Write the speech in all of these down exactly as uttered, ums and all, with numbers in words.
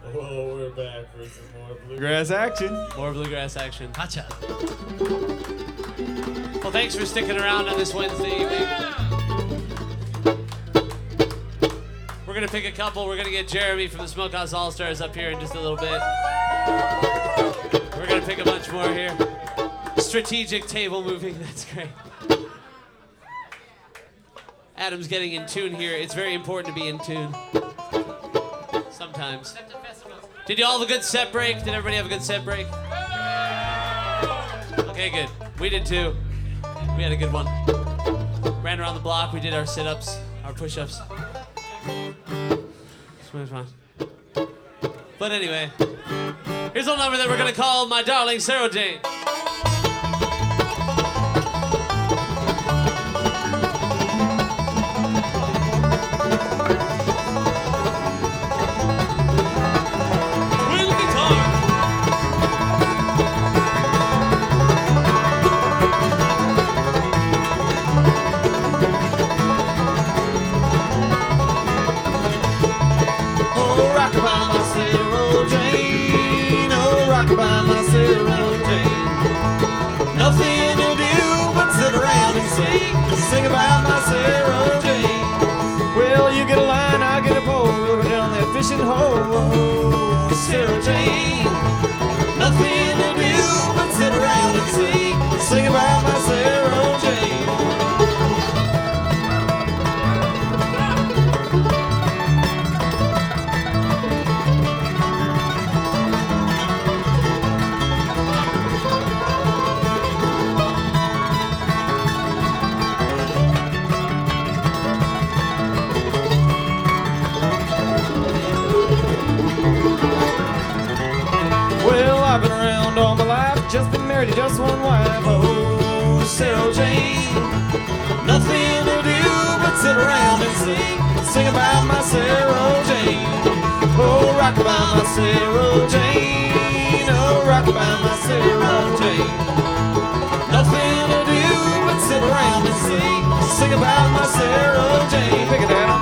Oh, we're back for some more bluegrass action. More bluegrass action. Gotcha. Well, thanks for sticking around on this Wednesday evening. We're going to pick a couple. We're going to get Jeremy from the Smokehouse All-Stars up here in just a little bit. We're going to pick a bunch more here. Strategic table moving. That's great. Adam's getting in tune here. It's very important to be in tune. Sometimes. Did you all have a good set break? Did everybody have a good set break? Okay, good. We did too. We had a good one. Ran around the block. We did our sit-ups, our push-ups. Smooth fun. But anyway, here's a little number that we're gonna call My Darling Sarah Jane. Sing about my Sarah Jane. Well, you get a line, I get a pole. We'll go down that fishing hole. Sarah Jane. Nothing to do but sit around and sing. Sing about my Sarah Jane. I've been around all my life, just been married to just one wife. Oh, Sarah Jane. Nothing to do but sit around and sing. Sing about my Sarah Jane. Oh, rock about my Sarah Jane. Oh, rock about my Sarah Jane. Nothing to do but sit around and sing. Sing about my Sarah Jane. Pick it out.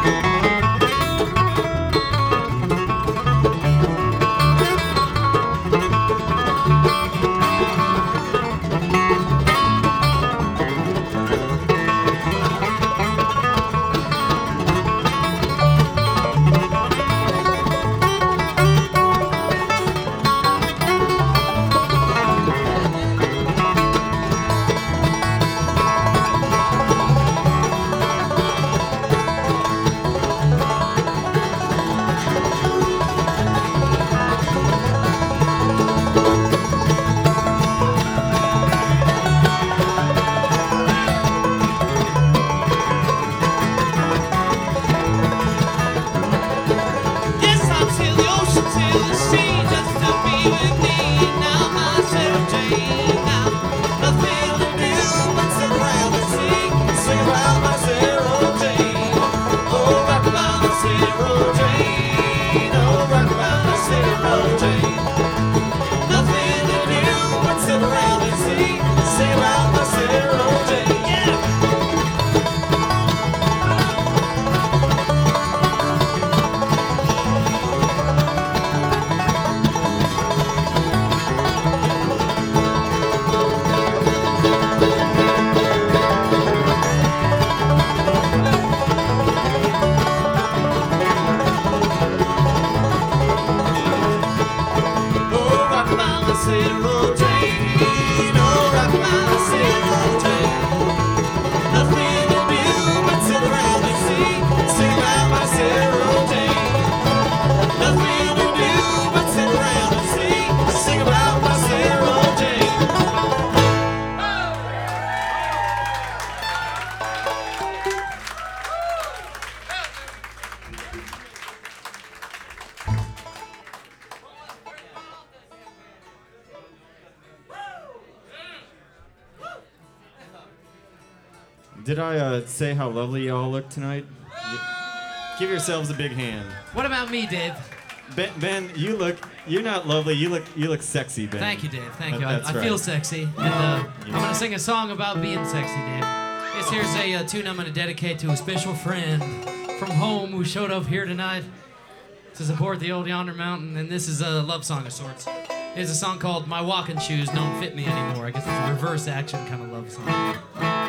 Did I uh, say how lovely y'all look tonight? Give yourselves a big hand. What about me, Dave? Ben, Ben, you look, you're not lovely, you look you look sexy, Ben. Thank you, Dave. Thank That- you. I, that's I right. feel sexy. And uh, I'm going to sing a song about being sexy, Dave. This here's a uh, tune I'm going to dedicate to a special friend from home who showed up here tonight. to support the old Yonder Mountain, and this is a love song of sorts. It's a song called My Walking Shoes Don't Fit Me Anymore. I guess it's a reverse action kind of love song.